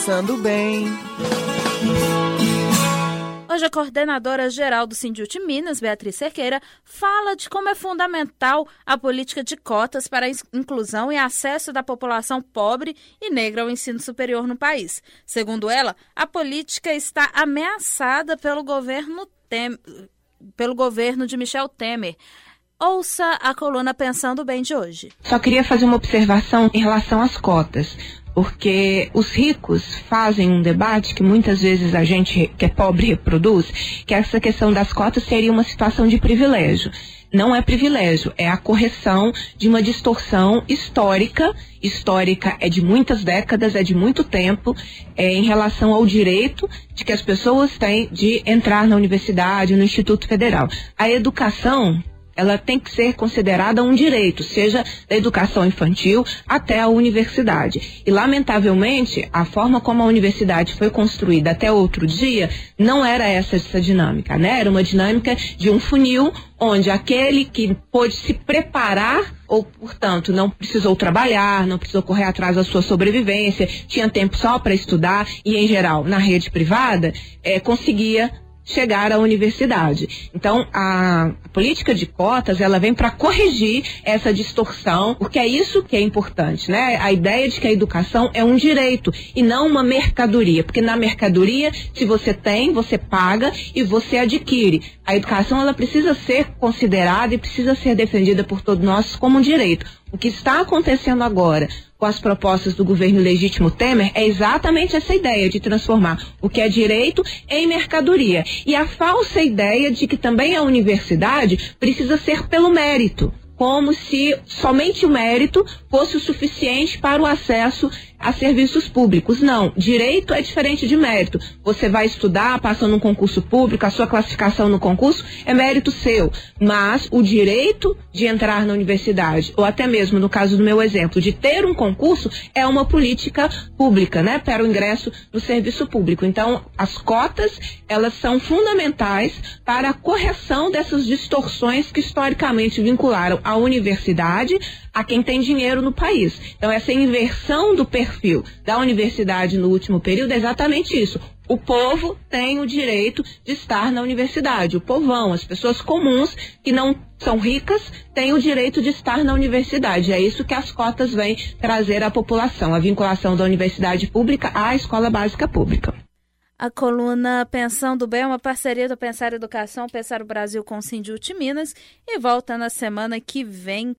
Pensando Bem. Hoje a coordenadora-geral do Sindut Minas, Beatriz Cerqueira, fala de como é fundamental a política de cotas para a inclusão e acesso da população pobre e negra ao ensino superior no país. Segundo ela, a política está ameaçada pelo governo de Michel Temer. Ouça a coluna Pensando Bem de hoje. Só queria fazer uma observação em relação às cotas, porque os ricos fazem um debate que muitas vezes a gente que é pobre reproduz, que essa questão das cotas seria uma situação de privilégio. Não é privilégio, é a correção de uma distorção histórica. Histórica é de muitas décadas, é de muito tempo, em relação ao direito de que as pessoas têm de entrar na universidade, no Instituto Federal. A educação, ela tem que ser considerada um direito, seja da educação infantil até a universidade. E, lamentavelmente, a forma como a universidade foi construída até outro dia não era essa dinâmica, né? Era uma dinâmica de um funil onde aquele que pôde se preparar ou, portanto, não precisou trabalhar, não precisou correr atrás da sua sobrevivência, tinha tempo só para estudar e, em geral, na rede privada, conseguia chegar à universidade. Então, a política de cotas, ela vem para corrigir essa distorção, porque é isso que é importante, né? A ideia de que a educação é um direito e não uma mercadoria, porque na mercadoria, se você tem, você paga e você adquire. A educação, ela precisa ser considerada e precisa ser defendida por todos nós como um direito. O que está acontecendo agora com as propostas do governo legítimo Temer é exatamente essa ideia de transformar o que é direito em mercadoria. E a falsa ideia de que também a universidade precisa ser pelo mérito, como se somente o mérito fosse o suficiente para o acesso a serviços públicos. Não, direito é diferente de mérito. Você vai estudar, passa num concurso público, a sua classificação no concurso é mérito seu, mas o direito de entrar na universidade, ou até mesmo no caso do meu exemplo, de ter um concurso, é uma política pública, né, para o ingresso no serviço público. Então, as cotas, elas são fundamentais para a correção dessas distorções que historicamente vincularam a universidade a quem tem dinheiro no país. Então, essa inversão do perfil da universidade no último período é exatamente isso. O povo tem o direito de estar na universidade. O povão, as pessoas comuns que não são ricas, têm o direito de estar na universidade. É isso que as cotas vêm trazer à população, a vinculação da universidade pública à escola básica pública. A coluna Pensando Bem é uma parceria do Pensar Educação, Pensar o Brasil com o Sindut Minas e volta na semana que vem